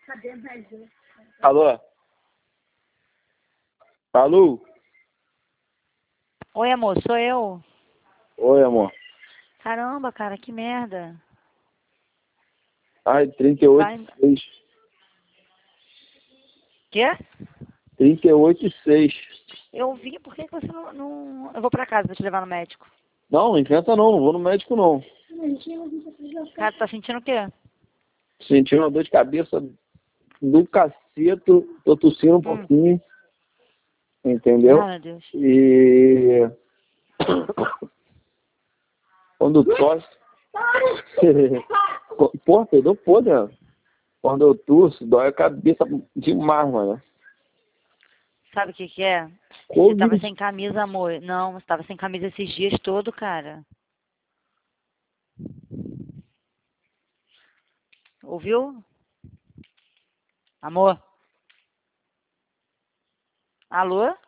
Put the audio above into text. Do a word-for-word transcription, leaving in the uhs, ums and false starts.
Cadê mais um? Alô? Alô? Oi, amor, sou eu. Oi, amor. Caramba, cara, que merda. Ai, trinta e oito Vai... e seis. Quê? trinta e oito e seis. Eu vi, por que que você não, não... Eu vou pra casa pra te levar no médico. Não, não inventa não, não vou no médico não. Cara, tu tá sentindo o quê? Senti uma dor de cabeça do caceto, tô tossindo um Hum. pouquinho, entendeu? Ah, meu Deus. E quando tosse... Porra, perdeu podre, né? Quando eu tosso, dói a cabeça demais, mano. Sabe o que que é? Você Covid. tava sem camisa, amor. Não, você tava sem camisa esses dias todo, cara. Ouviu? Amor? Alô?